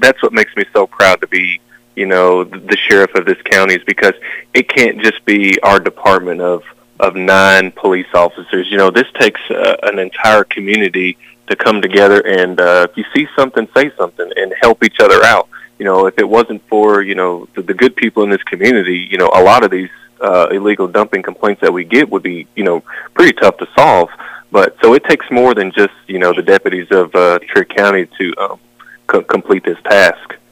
that's what makes me so proud to be, the sheriff of this county, is because it can't just be our department of 9 police officers. This takes an entire community to come together, and if you see something, say something, and help each other out. If it wasn't for, the good people in this community, a lot of these illegal dumping complaints that we get would be, pretty tough to solve. But so it takes more than just, the deputies of Trigg County to complete this task.